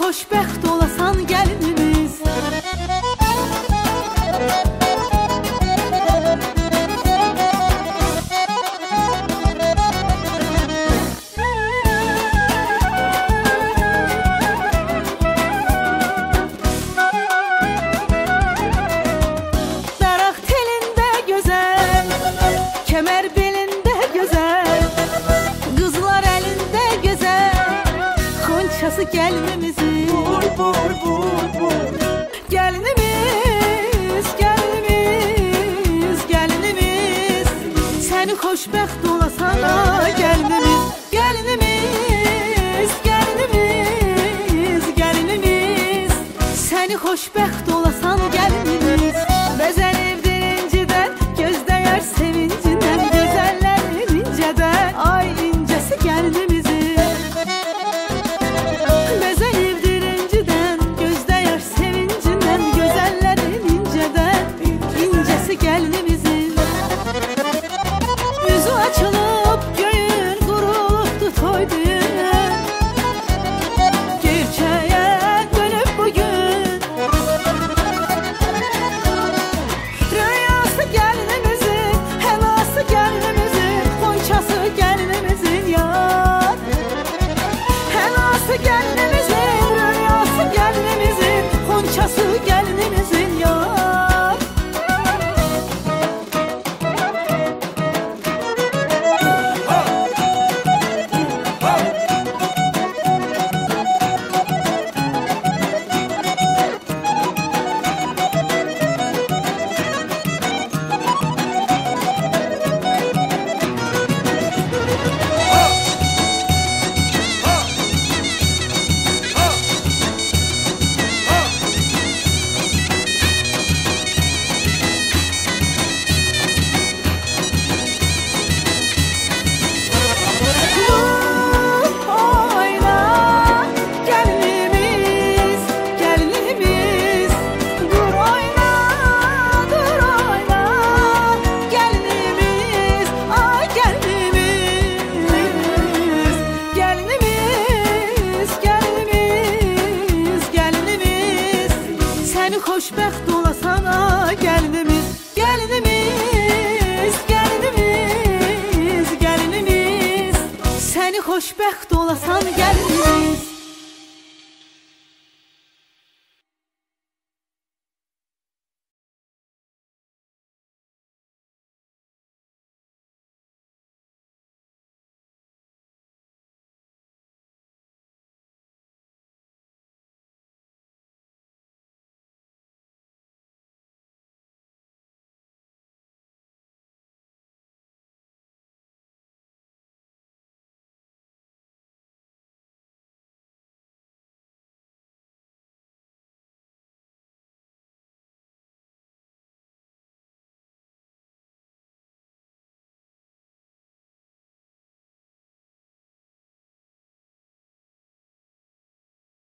xoşbəxt olasan gəlinimiz. Daraq telində gözəl, kəmər belində gözəl, qızlar əlində gözəl, xonçası gəlinimizin. Gəlinimiz, gəlinimiz, gəlinimiz, səni xoşbəxt olasan gəlinimiz. Gəlinimiz, gəlinimiz, gəlinimiz, səni xoşbəxt olasan gəlinimiz. Bəzən evdir incidən, gözdəyər sevincindən, gözəllərin incədən, ay incəsi gəlinimizin. Bəzən evdir incidən, gözdəyər sevincindən, gözəllərin incədən, incəsi gəlinimizin. Yüzü açılıb göyün qurulubdu toy düyün, gerçəyə dönüb bugün. Rüyası gəlinimizin, həlası gəlinimizin, xonçası gəlinimizin yar. Həlası gəlinimizin, rüyası gəlinimizin, xonçası gəlinimizin yar. Xoşbəxt olasan gəlinimiz. Gəlinimiz, gəlinimiz, gəlinimiz, səni xoşbəxt olasan gəlinimiz.